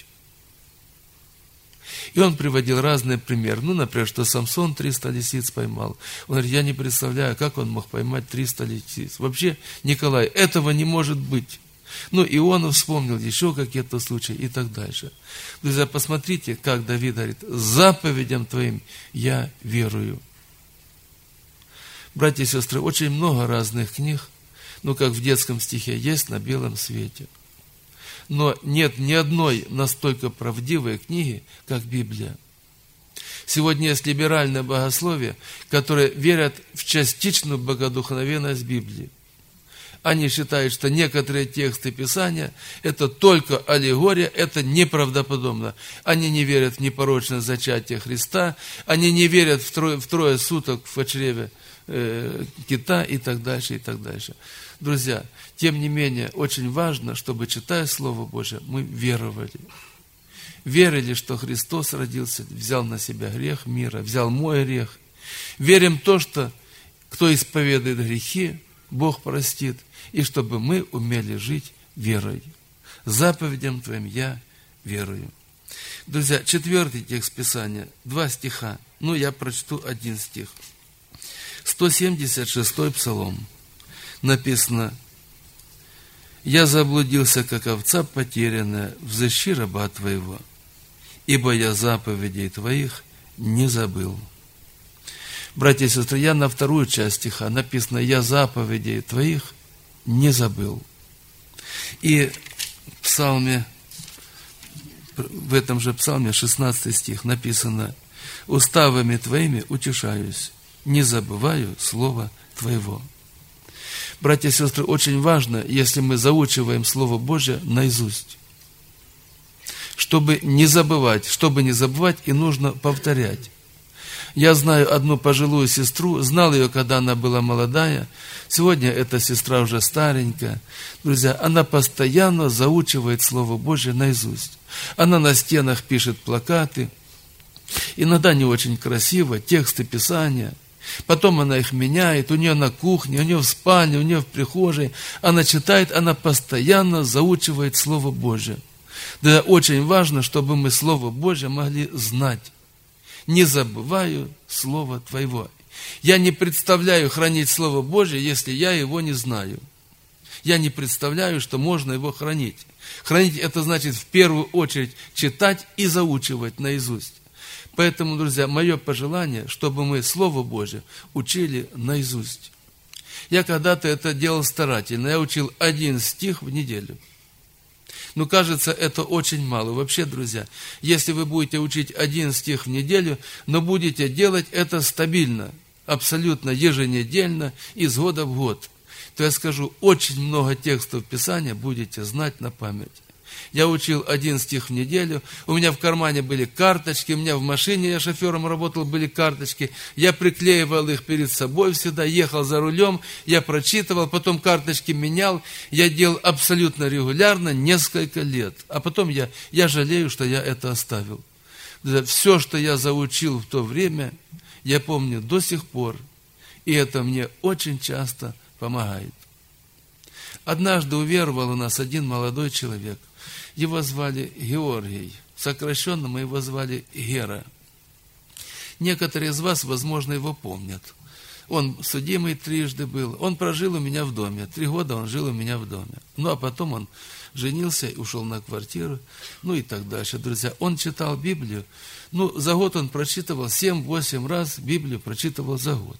И он приводил разные примеры. Например, что Самсон 300 лисиц поймал. Он говорит, я не представляю, как он мог поймать 300 лисиц. Вообще, Николай, этого не может быть. Ионов вспомнил еще какие-то случаи и так дальше. Друзья, посмотрите, как Давид говорит, заповедям Твоим я верую. Братья и сестры, очень много разных книг, как в детском стихе, есть на белом свете. Но нет ни одной настолько правдивой книги, как Библия. Сегодня есть либеральное богословие, которое верят в частичную богодухновенность Библии. Они считают, что некоторые тексты Писания – это только аллегория, это неправдоподобно. Они не верят в непорочное зачатие Христа, они не верят в трое суток в чреве кита и так дальше, и так дальше. Друзья, тем не менее, очень важно, чтобы, читая Слово Божие, мы веровали. Верили, что Христос родился, взял на себя грех мира, взял мой грех. Верим в то, что кто исповедует грехи, Бог простит, и чтобы мы умели жить верой. Заповедям Твоим я верую. Друзья, 4 текст Писания, 2 стиха. Я прочту 1 стих. 176 Псалом. Написано: «Я заблудился, как овца потерянная, взыщи раба Твоего, ибо я заповедей Твоих не забыл». Братья и сестры, я на 2 часть стиха написано: «Я заповедей Твоих не забыл». И в этом же псалме, 16 стих, написано: «Уставами Твоими утешаюсь, не забываю слова Твоего». Братья и сестры, очень важно, если мы заучиваем Слово Божие наизусть. Чтобы не забывать, и нужно повторять. Я знаю одну пожилую сестру, знал ее, когда она была молодая. Сегодня эта сестра уже старенькая. Друзья, она постоянно заучивает Слово Божие наизусть. Она на стенах пишет плакаты. Иногда не очень красиво, тексты Писания. Потом она их меняет, у нее на кухне, у нее в спальне, у нее в прихожей. Она читает, она постоянно заучивает Слово Божие. Да, очень важно, чтобы мы Слово Божие могли знать. Не забываю Слова Твоего. Я не представляю хранить Слово Божие, если я его не знаю. Я не представляю, что можно его хранить. Хранить – это значит в первую очередь читать и заучивать наизусть. Поэтому, друзья, мое пожелание, чтобы мы Слово Божие учили наизусть. Я когда-то это делал старательно. Я учил 1 стих в неделю. Кажется, это очень мало. Вообще, друзья, если вы будете учить 1 стих в неделю, но будете делать это стабильно, абсолютно еженедельно, из года в год, то я скажу, очень много текстов Писания будете знать на память. Я учил 1 стих в неделю, у меня в кармане были карточки, у меня в машине, я шофером работал, были карточки, я приклеивал их перед собой всегда, ехал за рулем, я прочитывал, потом карточки менял, я делал абсолютно регулярно несколько лет, а потом я жалею, что я это оставил. Все, что я заучил в то время, я помню до сих пор, и это мне очень часто помогает. Однажды уверовал у нас один молодой человек. Его звали Георгий. Сокращенно мы его звали Гера. Некоторые из вас, возможно, его помнят. Он судимый 3 был. Он прожил у меня в доме. 3 года он жил у меня в доме. А потом он женился, ушел на квартиру. И так дальше. Друзья, он читал Библию. За год он прочитывал 7-8 раз Библию, прочитывал за год.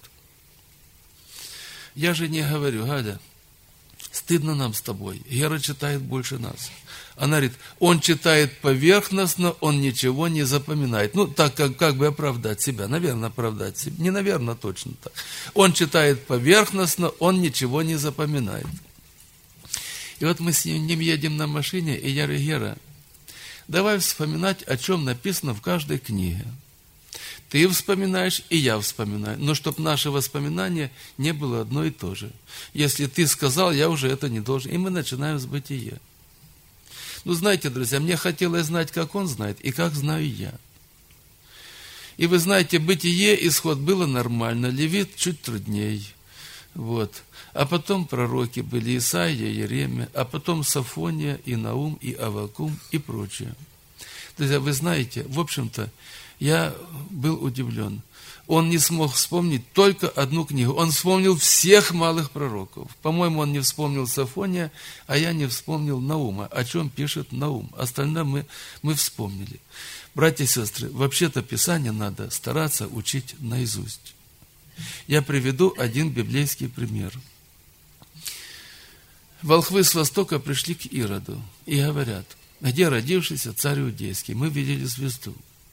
Я же не говорю: Галя, стыдно нам с тобой. Гера читает больше нас. Она говорит: он читает поверхностно, он ничего не запоминает. Так как бы оправдать себя. Наверное, оправдать себя. Не наверное, точно так. Он читает поверхностно, он ничего не запоминает. И вот мы с ним едем на машине, и я говорю: Гера, давай вспоминать, о чем написано в каждой книге. Ты вспоминаешь, и я вспоминаю. Но чтобы наше воспоминание не было одно и то же. Если ты сказал, я уже это не должен. И мы начинаем с Бытия. Знаете, друзья, мне хотелось знать, как он знает, и как знаю я. И вы знаете, Бытие, исход было нормально, Левит чуть трудней. А потом пророки были Исаия, Иеремия, а потом Софония, и Наум, и Аввакум, и прочее. Друзья, вы знаете, в общем-то, я был удивлен. Он не смог вспомнить только одну книгу. Он вспомнил всех малых пророков. По-моему, он не вспомнил Софония, а я не вспомнил Наума, о чем пишет Наум. Остальное мы вспомнили. Братья и сестры, вообще-то Писание надо стараться учить наизусть. Я приведу один библейский пример. Волхвы с востока пришли к Ироду и говорят: где родившийся царь иудейский? Мы видели звезду.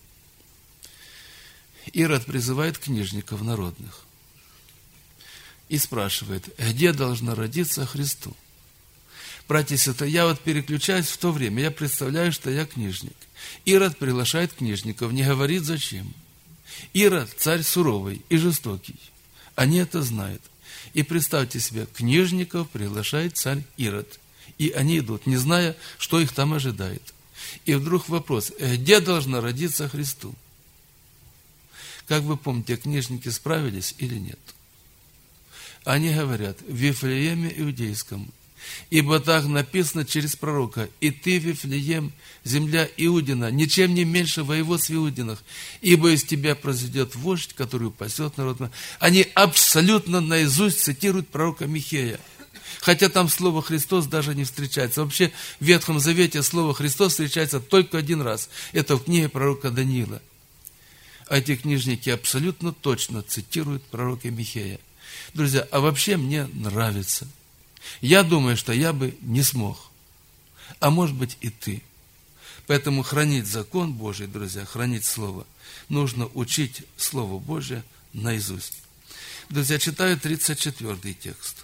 Ирод призывает книжников народных и спрашивает: где должно родиться Христу? Братья и сестры, я переключаюсь в то время, я представляю, что я книжник. Ирод приглашает книжников, не говорит зачем. Ирод царь суровый и жестокий. Они это знают. И представьте себе, книжников приглашает царь Ирод. И они идут, не зная, что их там ожидает. И вдруг вопрос: где должно родиться Христу? Как вы помните, книжники справились или нет? Они говорят: в Вифлееме Иудейском. Ибо так написано через пророка: и ты, Вифлеем, земля Иудина, ничем не меньше воеводств Иудиных, ибо из тебя произойдет вождь, который упасет народ. Они абсолютно наизусть цитируют пророка Михея. Хотя там слово «Христос» даже не встречается. Вообще в Ветхом Завете слово «Христос» встречается только один раз. Это в книге пророка Даниила. А эти книжники абсолютно точно цитируют пророка Михея. Друзья, а вообще мне нравится. Я думаю, что я бы не смог. А может быть и ты. Поэтому хранить закон Божий, друзья, хранить Слово, нужно учить Слово Божие наизусть. Друзья, читаю 34 текст.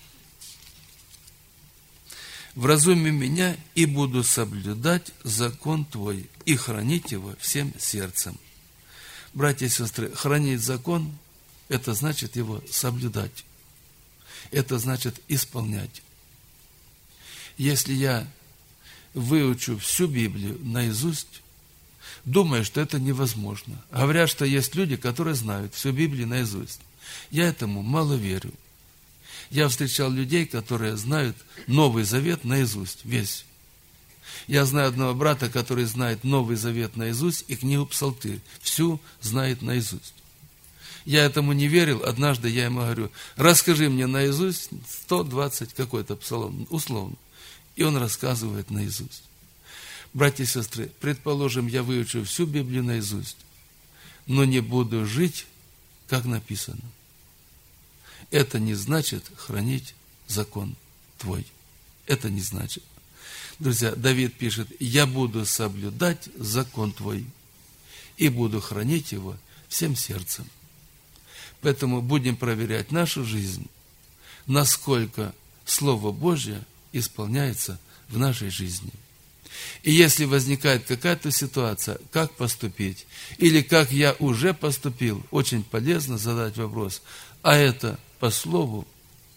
«Вразуми меня, и буду соблюдать закон Твой, и хранить его всем сердцем». Братья и сестры, хранить закон – это значит его соблюдать. Это значит исполнять. Если я выучу всю Библию наизусть, думаю, что это невозможно. Говорят, что есть люди, которые знают всю Библию наизусть. Я этому мало верю. Я встречал людей, которые знают Новый Завет наизусть, весь. Я знаю одного брата, который знает Новый Завет наизусть и книгу Псалтырь. Всю знает наизусть. Я этому не верил. Однажды я ему говорю: расскажи мне наизусть 120 какой-то псалом, условно. И он рассказывает наизусть. Братья и сестры, предположим, я выучу всю Библию наизусть, но не буду жить, как написано. Это не значит хранить закон Твой. Это не значит. Друзья, Давид пишет: я буду соблюдать закон Твой и буду хранить его всем сердцем. Поэтому будем проверять нашу жизнь, насколько Слово Божье исполняется в нашей жизни. И если возникает какая-то ситуация, как поступить, или как я уже поступил, очень полезно задать вопрос: а это по Слову?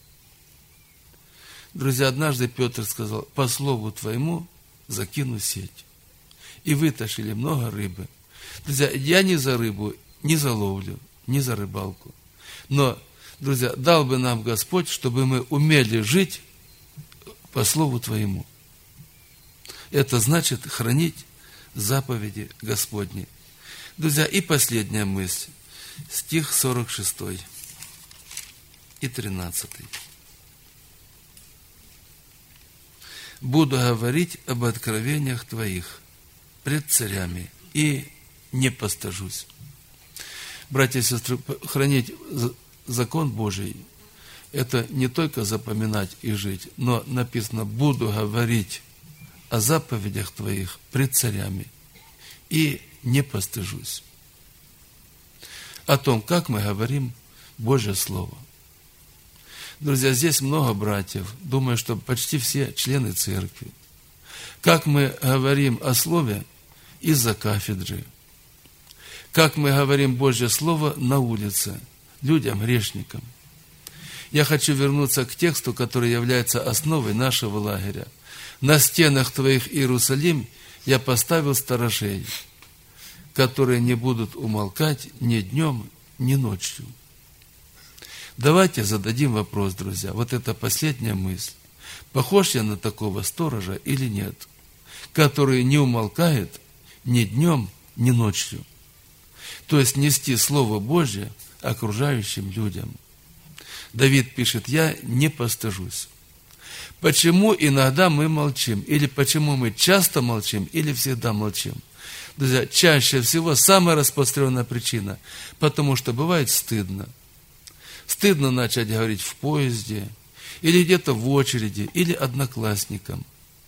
Друзья, однажды Петр сказал: по Слову Твоему закину сеть. И вытащили много рыбы. Друзья, я не за рыбу, не за ловлю, не за рыбалку. Но, друзья, дал бы нам Господь, чтобы мы умели жить по Слову Твоему. Это значит хранить заповеди Господни. Друзья, и последняя мысль. Стих 46 и 13. «Буду говорить об откровениях Твоих пред царями, и не постыжусь». Братья и сестры, хранить закон Божий – это не только запоминать и жить, но написано: «Буду говорить о заповедях Твоих пред царями, и не постыжусь». О том, как мы говорим Божье Слово. Друзья, здесь много братьев, думаю, что почти все члены церкви. Как мы говорим о Слове из-за кафедры. Как мы говорим Божье Слово на улице, людям, грешникам. Я хочу вернуться к тексту, который является основой нашего лагеря. «На стенах Твоих, Иерусалим, я поставил сторожей, которые не будут умолкать ни днем, ни ночью». Давайте зададим вопрос, друзья. Вот это последняя мысль. Похож я на такого сторожа или нет, который не умолкает ни днем, ни ночью? То есть нести Слово Божье окружающим людям. Давид пишет: я не постыжусь. Почему иногда мы молчим? Или почему мы часто молчим, или всегда молчим? Друзья, чаще всего самая распространенная причина, потому что бывает стыдно. Стыдно начать говорить в поезде, или где-то в очереди, или одноклассникам.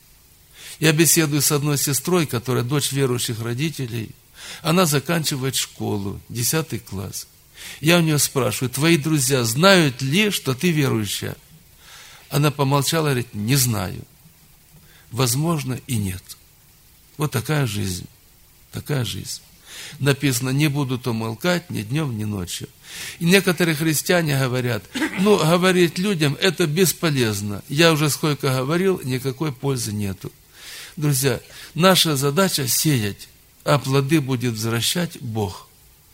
Я беседую с одной сестрой, которая дочь верующих родителей. Она заканчивает школу, 10 класс. Я у нее спрашиваю: твои друзья знают ли, что ты верующая? Она помолчала и говорит: не знаю. Возможно, и нет. Вот такая жизнь. Такая жизнь. Написано: не будут умолкать ни днем, ни ночью. И некоторые христиане говорят: говорить людям это бесполезно. Я уже сколько говорил, никакой пользы нету. Друзья, наша задача сеять, а плоды будет возвращать Бог.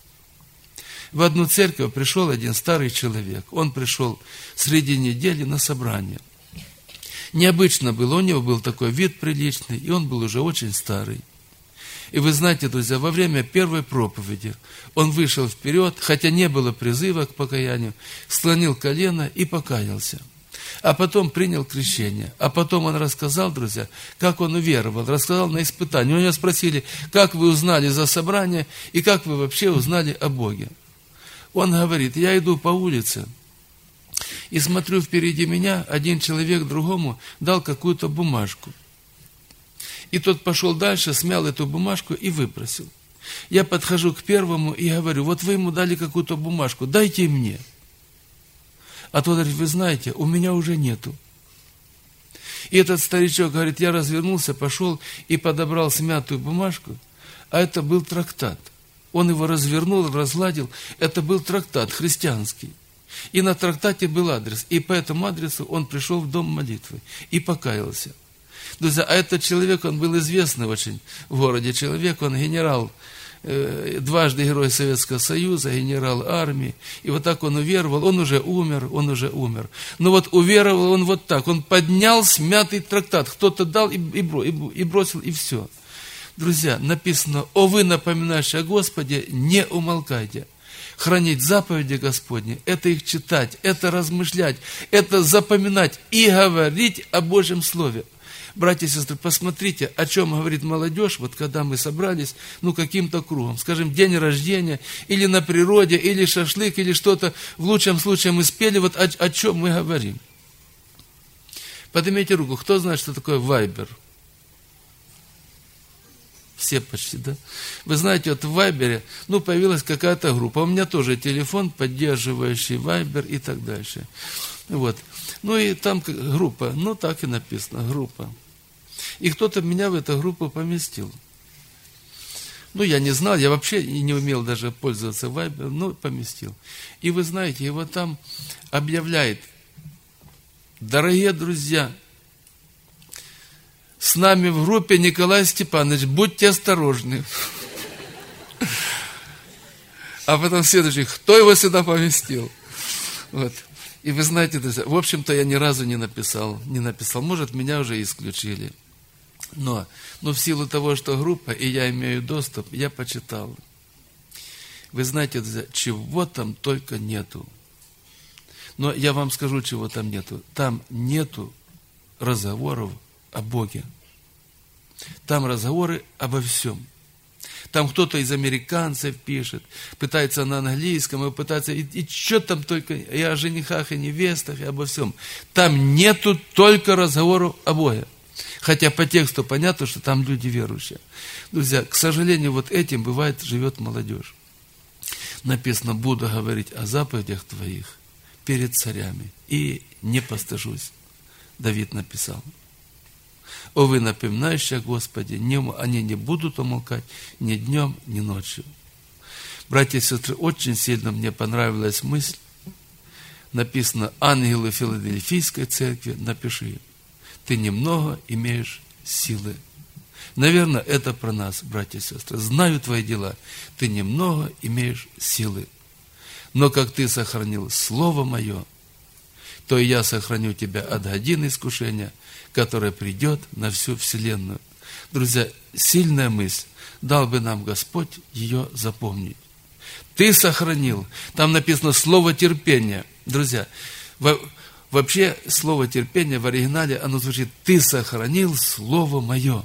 В одну церковь пришел один старый человек. Он пришел среди недели на собрание. Необычно было, у него был такой вид приличный, и он был уже очень старый. И вы знаете, друзья, во время первой проповеди он вышел вперед, хотя не было призыва к покаянию, склонил колено и покаялся. А потом принял крещение. А потом он рассказал, друзья, как он уверовал, рассказал на испытании. У него спросили: как вы узнали за собрание и как вы вообще узнали о Боге? Он говорит: я иду по улице и смотрю, впереди меня один человек другому дал какую-то бумажку. И тот пошел дальше, смял эту бумажку и выбросил. Я подхожу к первому и говорю: вот вы ему дали какую-то бумажку, дайте мне. А тот говорит: вы знаете, у меня уже нету. И этот старичок говорит: я развернулся, пошел и подобрал смятую бумажку, а это был трактат. Он его развернул, разгладил, это был трактат христианский. И на трактате был адрес, и по этому адресу он пришел в дом молитвы и покаялся. Друзья, а этот человек, он был известный очень в городе человек, он генерал, дважды Герой Советского Союза, генерал армии, и вот так он уверовал, он уже умер. Но вот уверовал он вот так, он поднял смятый трактат, кто-то дал и бросил, и все. Друзья, написано: о вы, напоминающие о Господе, не умолкайте. Хранить заповеди Господни, это их читать, это размышлять, это запоминать и говорить о Божьем Слове. Братья и сестры, посмотрите, о чем говорит молодежь, вот когда мы собрались, каким-то кругом, скажем, день рождения, или на природе, или шашлык, или что-то, в лучшем случае мы спели, вот о чем мы говорим. Поднимите руку, кто знает, что такое Вайбер? Все почти, да? Вы знаете, вот в Вайбере, появилась какая-то группа. У меня тоже телефон, поддерживающий Вайбер и так дальше. Вот. И там группа, так и написано, группа. И кто-то меня в эту группу поместил. Я не знал, я вообще не умел даже пользоваться Вайбером, но поместил. И вы знаете, его там объявляет: дорогие друзья, с нами в группе Николай Степанович, будьте осторожны. А потом следующий: кто его сюда поместил? Вот. И вы знаете, друзья, в общем-то, я ни разу не написал. Может, меня уже исключили. Но в силу того, что группа, и я имею доступ, я почитал. Вы знаете, друзья, чего там только нету. Но я вам скажу, чего там нету. Там нету разговоров о Боге. Там разговоры обо всем. Там кто-то из американцев пишет, пытается на английском, и пытается, и что там только, и о женихах, и невестах, и обо всем. Там нету только разговоров о Боге. Хотя по тексту понятно, что там люди верующие. Друзья, к сожалению, вот этим бывает живет молодежь. Написано: буду говорить о заповедях твоих перед царями, и не постыжусь. Давид написал: о вы, напоминающие о Господе, они не будут умолкать ни днем, ни ночью. Братья и сестры, очень сильно мне понравилась мысль. Написано: ангелы Филадельфийской церкви, напиши: ты немного имеешь силы. Наверное, это про нас, братья и сестры. Знаю твои дела, ты немного имеешь силы. Но как ты сохранил Слово Мое, то и я сохраню тебя от годины искушения, которое придет на всю вселенную. Друзья, сильная мысль. Дал бы нам Господь ее запомнить. Ты сохранил. Там написано слово терпения. Друзья, вообще слово терпение в оригинале, оно звучит: ты сохранил Слово Мое,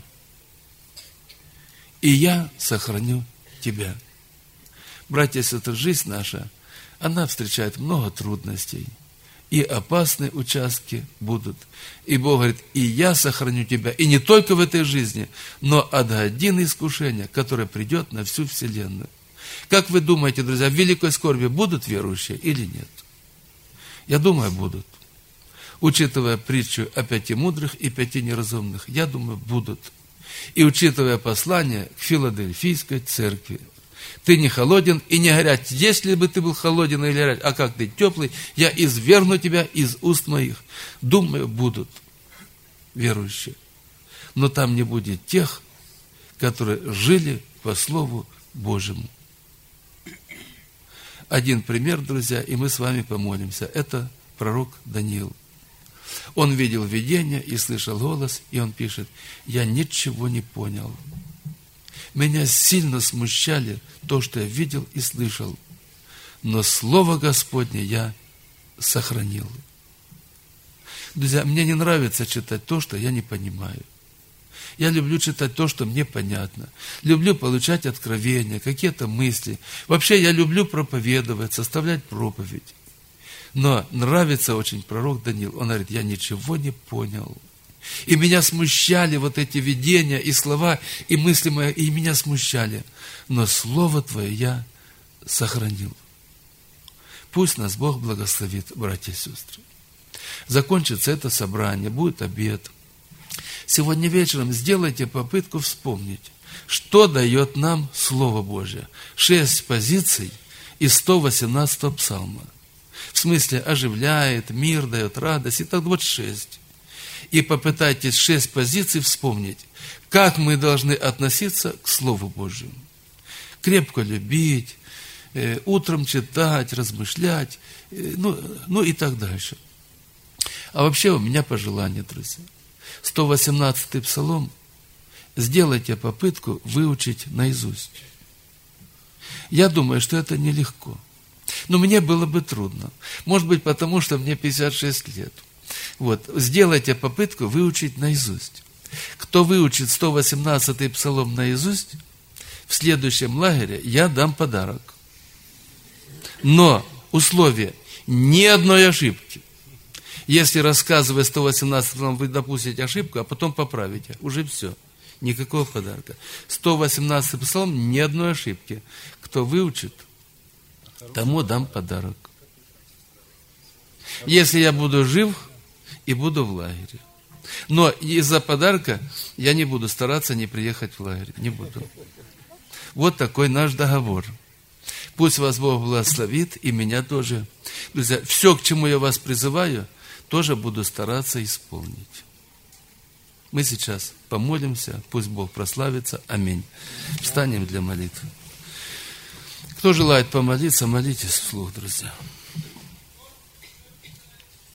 и я сохраню тебя. Братья и сестры, жизнь наша, она встречает много трудностей. И опасные участки будут. И Бог говорит, и я сохраню тебя, и не только в этой жизни, но от годины искушения, которое придет на всю вселенную. Как вы думаете, друзья, в великой скорби будут верующие или нет? Я думаю, будут. Учитывая притчу о 5 мудрых и 5 неразумных, я думаю, будут. И учитывая послание к Филадельфийской церкви, ты не холоден и не горяч. Если бы ты был холоден или горяч, а как ты теплый, я извергну тебя из уст моих. Думаю, будут верующие. Но там не будет тех, которые жили по Слову Божьему. Один пример, друзья, и мы с вами помолимся. Это пророк Даниил. Он видел видение и слышал голос, и он пишет: я ничего не понял. Меня сильно смущали то, что я видел и слышал, но Слово Господне я сохранил. Друзья, мне не нравится читать то, что я не понимаю. Я люблю читать то, что мне понятно. Люблю получать откровения, какие-то мысли. Вообще я люблю проповедовать, составлять проповедь. Но нравится очень пророк Даниил. Он говорит: я ничего не понял. И меня смущали вот эти видения и слова, и мысли мои, и меня смущали. Но Слово Твое я сохранил. Пусть нас Бог благословит, братья и сестры. Закончится это собрание, будет обед. Сегодня вечером сделайте попытку вспомнить, что дает нам Слово Божие. 6 позиций из 118 псалма. В смысле, оживляет, мир дает, радость. И так вот 6. И попытайтесь 6 позиций вспомнить, как мы должны относиться к Слову Божьему. Крепко любить, утром читать, размышлять, ну и так дальше. А вообще у меня пожелание, друзья. 118-й псалом сделайте попытку выучить наизусть. Я думаю, что это нелегко. Но мне было бы трудно. Может быть, потому что мне 56 лет. Вот, сделайте попытку выучить наизусть. Кто выучит 118-й псалом наизусть, в следующем лагере я дам подарок. Но условие: ни одной ошибки. Если, рассказывая 118 псалом, вы допустите ошибку, а потом поправите, уже все. Никакого подарка. 118 псалом, ни одной ошибки. Кто выучит, тому дам подарок. Если я буду жив и буду в лагере. Но из-за подарка я не буду стараться не приехать в лагерь. Не буду. Вот такой наш договор. Пусть вас Бог благословит, и меня тоже. Друзья, все, к чему я вас призываю, тоже буду стараться исполнить. Мы сейчас помолимся, пусть Бог прославится. Аминь. Встанем для молитвы. Кто желает помолиться, молитесь вслух, друзья.